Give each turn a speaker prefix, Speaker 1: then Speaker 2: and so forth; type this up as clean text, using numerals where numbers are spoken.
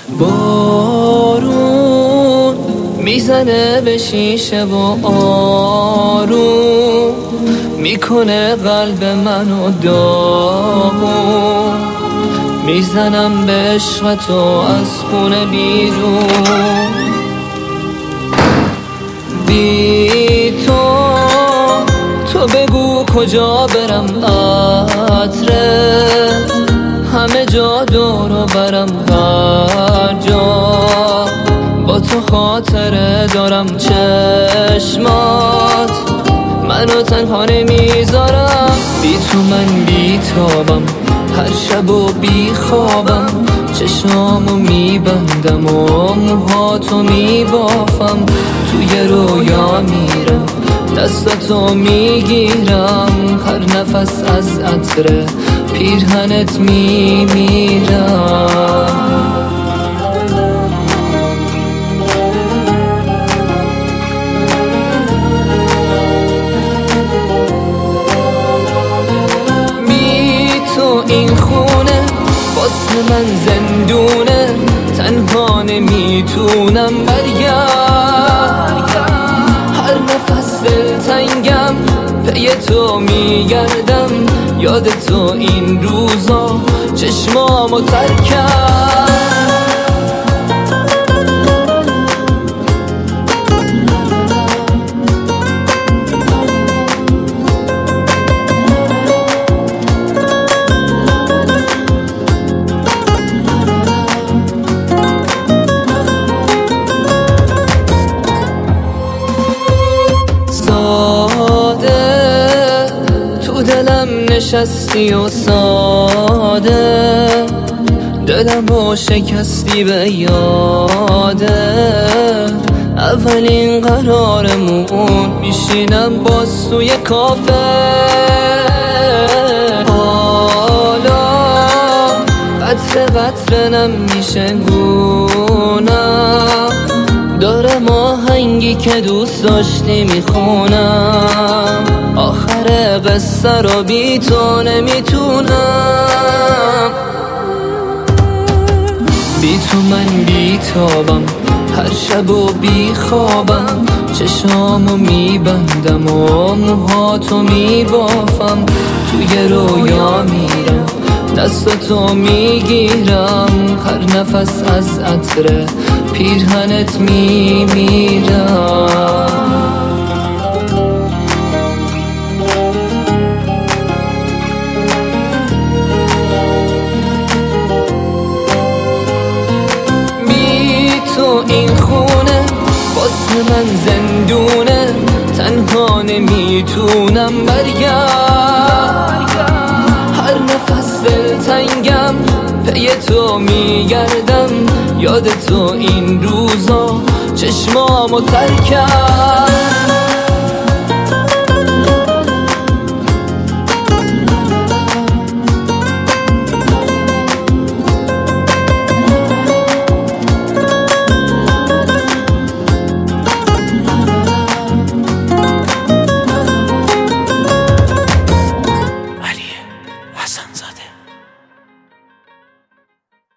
Speaker 1: بارون میزنه به شیشه و آروم میکنه قلب منو داغون. میزنم به عشق تو از خونه بیرون. بی تو بگو کجا برم عطره، همه جا دورو برم هر جا. با تو خاطره دارم چشمات منو تنها نمیذارم. بی تو من بیتابم هر شب و بی خوابم. چشمامو میبندم و موهاتو میبافم. توی رویا میرم دستاتو میگیرم. هر نفس از عطر پیرهنت میمیرم. این خونه واسه من زندونه، تنها نمیتونم برگرد. هر نفس دلتنگم پی تو میگردم. یاد تو این روزا چشمامو تر کرد. دلم نشستی و ساده، دلمو شکستی به یاده. اولین قرارمون میشینم باز توی کافه. حالا قطره قطره نمیشه گونم. دارم آهنگی که دوست داشتی میخونم. آخر قصه رو بی تو نمیتونم. بی تو من بیتابم هر شب و بی خوابم. چشامو میبندم و موهاتو میبافم. توی رویا میرم دستاتو میگیرم. هر نفس از عطر پیرهنت میمیرم. این خونه واسه من زندونه، تنها نمیتونم برگرد. هر نفس دلتنگم پی تو میگردم. یاد تو این روزا چشمامو تر کرد.